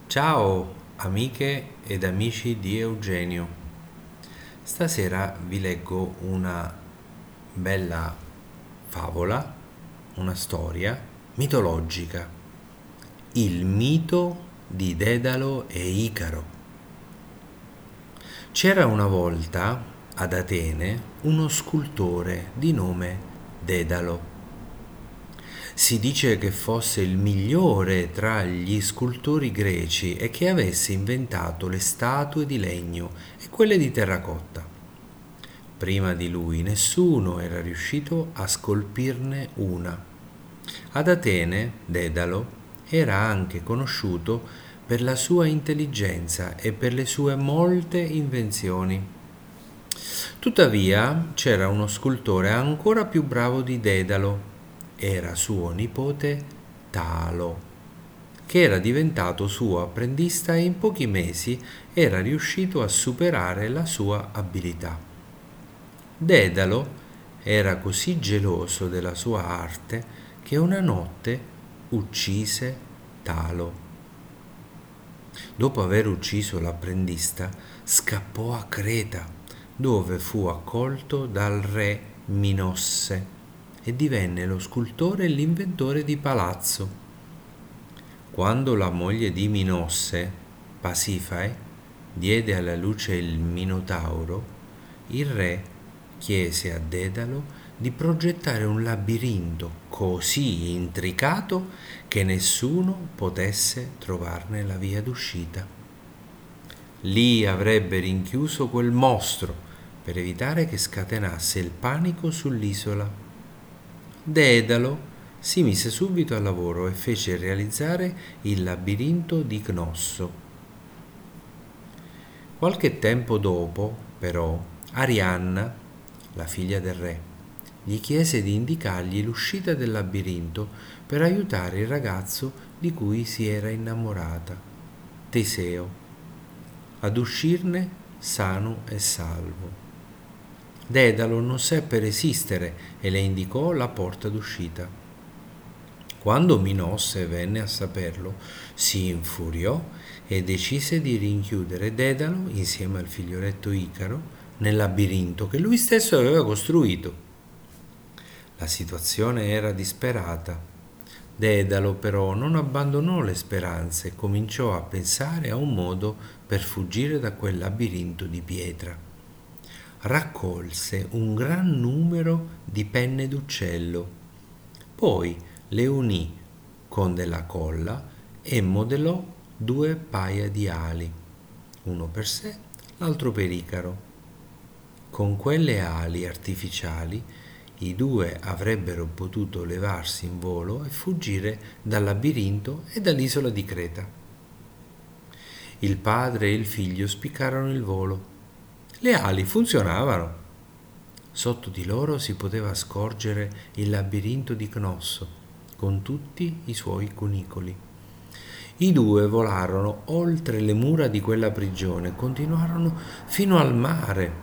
Ciao amiche ed amici di Eugenio. Stasera vi leggo una bella favola, una storia mitologica, il mito di Dedalo e Icaro. C'era una volta ad Atene uno scultore di nome Dedalo. Si dice che fosse il migliore tra gli scultori greci e che avesse inventato le statue di legno e quelle di terracotta. Prima di lui nessuno era riuscito a scolpirne una. Ad Atene, Dedalo era anche conosciuto per la sua intelligenza e per le sue molte invenzioni. Tuttavia c'era uno scultore ancora più bravo di Dedalo. Era suo nipote Talo, che era diventato suo apprendista e in pochi mesi era riuscito a superare la sua abilità. Dedalo era così geloso della sua arte che una notte uccise Talo. Dopo aver ucciso l'apprendista, scappò a Creta, dove fu accolto dal re Minosse e divenne lo scultore e l'inventore di palazzo. Quando la moglie di Minosse, Pasifae, diede alla luce il Minotauro, il re chiese a Dedalo di progettare un labirinto così intricato che nessuno potesse trovarne la via d'uscita. Lì avrebbe rinchiuso quel mostro per evitare che scatenasse il panico sull'isola. Dedalo si mise subito al lavoro e fece realizzare il labirinto di Cnosso. Qualche tempo dopo, però, Arianna, la figlia del re, gli chiese di indicargli l'uscita del labirinto per aiutare il ragazzo di cui si era innamorata, Teseo, ad uscirne sano e salvo. Dedalo non seppe resistere e le indicò la porta d'uscita. Quando Minosse venne a saperlo, si infuriò e decise di rinchiudere Dedalo insieme al figlioletto Icaro nel labirinto che lui stesso aveva costruito. La situazione era disperata. Dedalo però non abbandonò le speranze e cominciò a pensare a un modo per fuggire da quel labirinto di pietra. Raccolse un gran numero di penne d'uccello, poi le unì con della colla e modellò due paia di ali, uno per sé, l'altro per Icaro. Con quelle ali artificiali i due avrebbero potuto levarsi in volo e fuggire dal labirinto e dall'isola di Creta. Il padre e il figlio spiccarono il volo. Le ali funzionavano. Sotto di loro si poteva scorgere il labirinto di Cnosso con tutti i suoi cunicoli. I due volarono oltre le mura di quella prigione e continuarono fino al mare.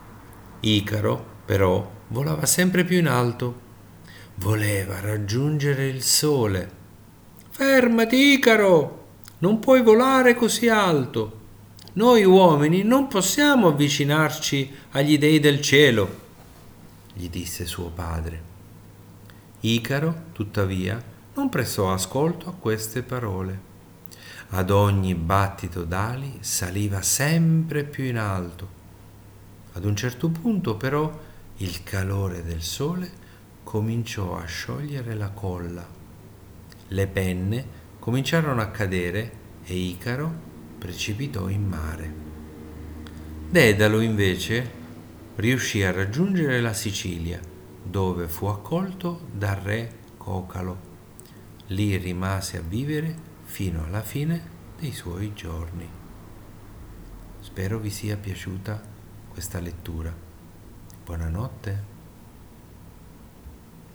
Icaro, però, volava sempre più in alto. Voleva raggiungere il sole. Fermati, Icaro! Non puoi volare così alto. Noi uomini non possiamo avvicinarci agli dei del cielo, gli disse suo padre. Icaro, tuttavia, non prestò ascolto a queste parole. Ad ogni battito d'ali saliva sempre più in alto. Ad un certo punto, però, il calore del sole cominciò a sciogliere la colla. Le penne cominciarono a cadere e Icaro precipitò in mare. Dedalo, invece, riuscì a raggiungere la Sicilia, dove fu accolto dal re Cocalo. Lì rimase a vivere fino alla fine dei suoi giorni. Spero vi sia piaciuta questa lettura. Buonanotte.